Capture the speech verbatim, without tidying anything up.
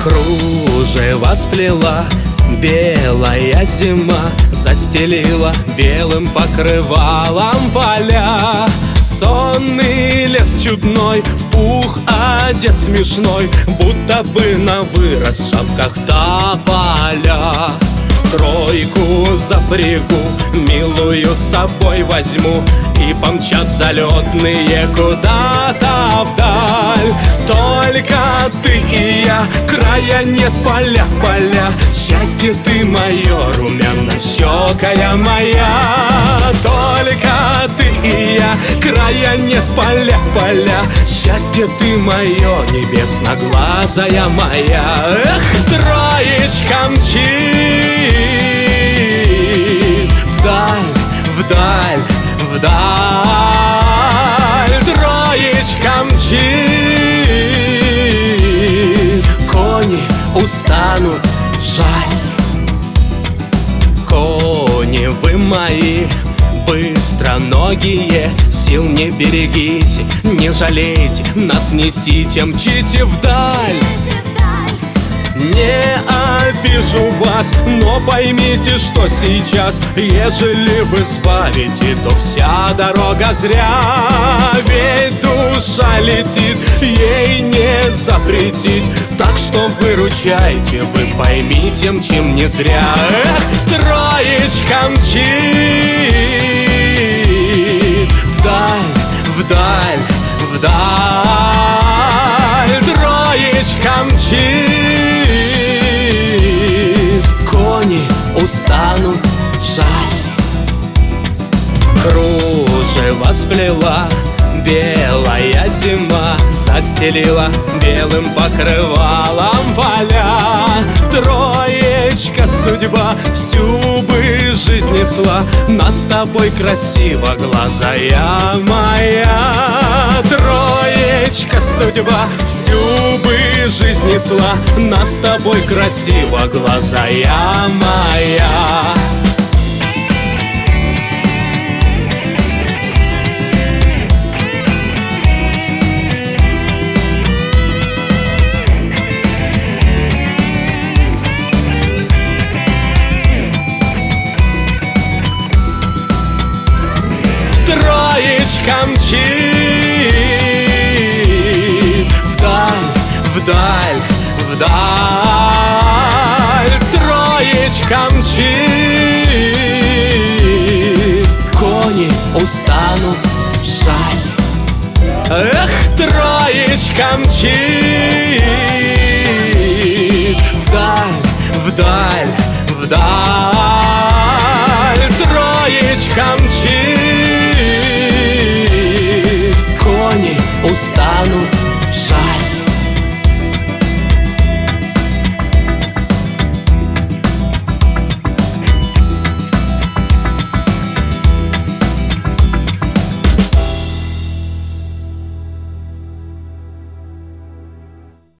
Кружево сплела белая зима, застелила белым покрывалом поля. Сонный лес чудной, в пух одет смешной, будто бы на вырос в шапках тополя. Тройку запрягу, милую с собой возьму, и помчат залетные куда-то вдаль. Только ты и я, края нет, поля, поля. Счастье ты мое, румяно-щекая моя. Только ты и я, края нет, поля, поля. Счастье ты мое, небесно-глазая моя. Эх, троечка мчит вдаль, вдаль, вдаль. Троечка мчит, кони устанут, жаль. Кони вы мои, быстроногие, сил не берегите, не жалейте, нас несите, мчите вдаль. Не обижу вас, но поймите, что сейчас, ежели вы спалите, то вся дорога зря. Ведь душа летит, ей не запретить, так что выручайте, вы поймите, мчим не зря. Эх, троечка мчит вдаль, вдаль, вдаль. Троечка мчит, кони устанут, жаль. Кружево сплела белая зима, застелила белым покрывалом поля. Троечка судьба всю бы жизнь несла, нас с тобой красиво, глазая моя. Троечка судьба всю бы жизнь несла, нас с тобой красиво, глазая моя. Троечка мчит вдаль, вдаль, вдаль. Троечка мчит, кони устанут, жаль. Эх, троечка мчит вдаль, вдаль, вдаль.